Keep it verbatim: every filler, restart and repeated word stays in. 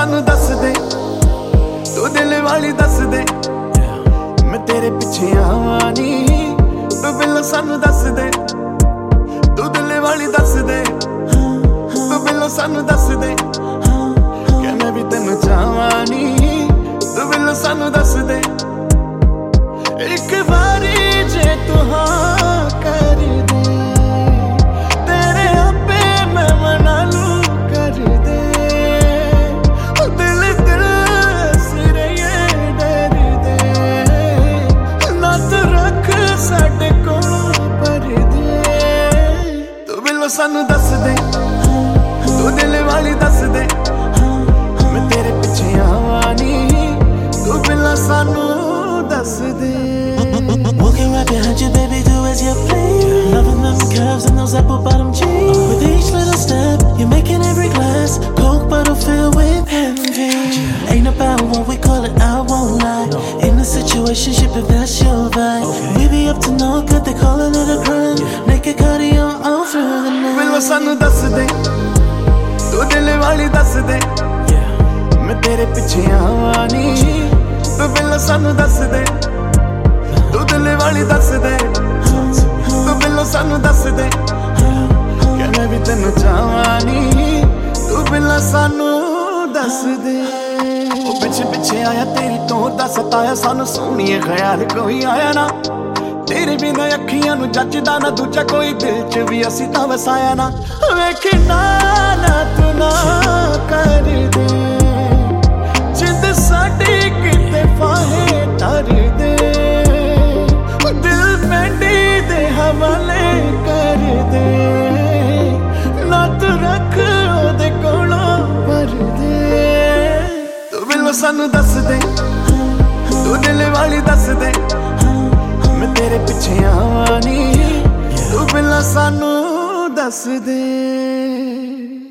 सानू दस दे तू दिल वाली दस दे मैं तेरे पिछे आवां नी तू बिल्लो सानू दस दे तू दिल वाली दस दे तू बिल्लो सानू दस दे कि मैं भी तेनू चाहां नी तू बिल्लो सानू दस दे एक बारी जे तू हाँ कर दे तेरे आपे मैं मना लूं कर दे दिल दिल सिरे ये डर दे ना तू रख साडे कोल पर दे तू बिल्लो सानू दस दे तू दिल वाली दस दे मैं तेरे पिछे आवां नी तू बिल्लो सानू दस दे Walking right behind you, baby, do as you please. Loving them curves and those apple bottom jeans. With each little step, you're making every glass Coke bottle filled with envy. Ain't about what we call it, I won't lie. In a situationship, if that's your vibe, we be up to no good, they calling it a crime. Naked cardio all through the night. बिल्लो सानू दस दे तू दिल वाली दस दे मैं तेरे पिछे आवां नी तू बिल्लो सानू दस दे तू दिल वाली दस दे तू बिल्लो सानू दस दे कि मैं भी तेनू चाहां नी तू बिल्लो सानू दस दे ओ पिछे पिछे आया तेरी तो दा सताया सानू सोहणीए ख्याल कोई आया ना तेरे बिना अखियां नू जचदा ना दूजा कोई दिल च भी असी तां वसाया ना वेख ना ना तू ना कर दे जिंद साडी किते फाहे तर दे दिल पेंडी दे हवाले कर दे ना तू रख ओदे कोलों पर दे तू बिल्लो सानू दस दे तू दिल वाली दस दे मैं तेरे पिछे आवां नी तू बिल्लो सानू दस दे।